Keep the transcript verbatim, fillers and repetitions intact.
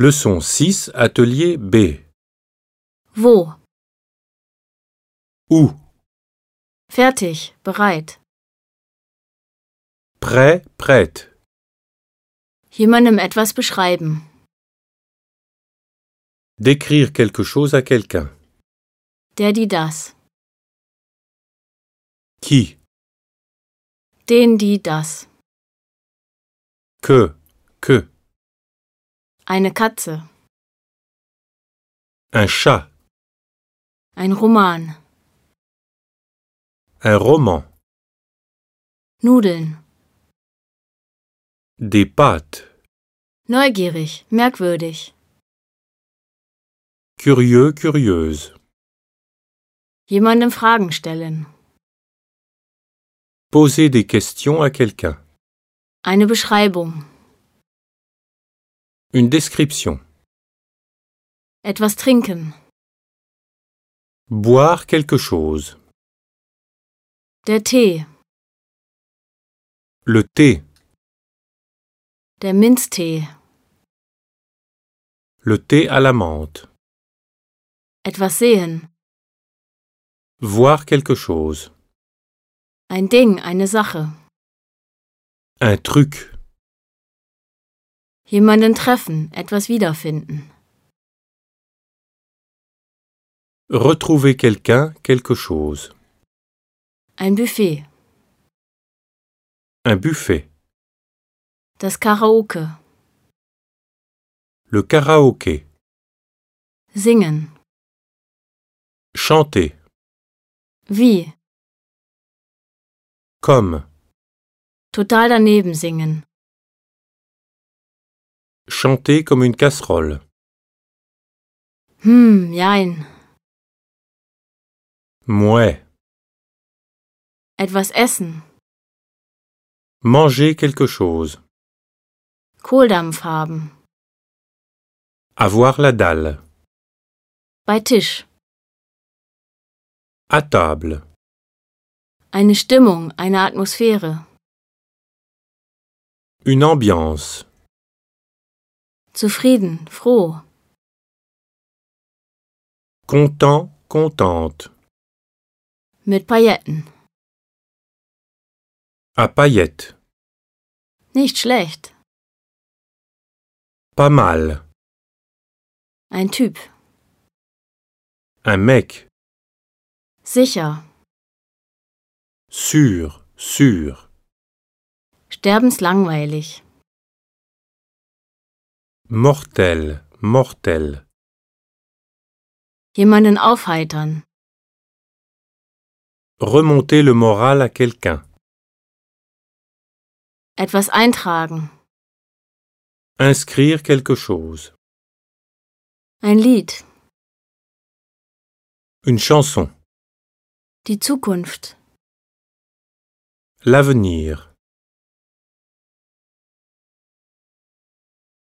Leçon six, atelier B. Wo? Où? Fertig, bereit. Prêt, prête. Jemandem etwas beschreiben. Décrire quelque chose à quelqu'un. Der, die, das. Qui? Den, die, das. Que? Que? Eine Katze. Un chat. Ein Roman. Un roman. Nudeln. Des pâtes. Neugierig, merkwürdig. Curieux, curieuse. Jemandem Fragen stellen. Poser des questions à quelqu'un. Eine Beschreibung. Une description. Etwas trinken. Boire quelque chose. Der Tee. Le thé. Der Minztee. Le thé à la menthe. Etwas sehen. Voir quelque chose. Ein Ding, eine Sache. Un truc. Jemanden treffen, etwas wiederfinden. Retrouver quelqu'un, quelque chose. Ein Buffet. Un buffet. Das Karaoke. Le karaoké. Singen. Chanter. Wie? Comme. Total daneben singen. Chanter comme une casserole. Hm, jein. Mouais. Etwas essen. Manger quelque chose. Kohldampf haben. Avoir la dalle. Bei Tisch. À table. Eine Stimmung, eine Atmosphäre. Une ambiance. Zufrieden, froh. Content, contente. Mit Pailletten. À paillettes. Nicht schlecht. Pas mal. Ein Typ. Un mec. Sicher. Sûr, sûr. Sterbenslangweilig. Mortel, mortel. Jemanden aufheitern. Remonter le moral à quelqu'un. Etwas eintragen. Inscrire quelque chose. Ein Lied. Une chanson. Die Zukunft. L'avenir.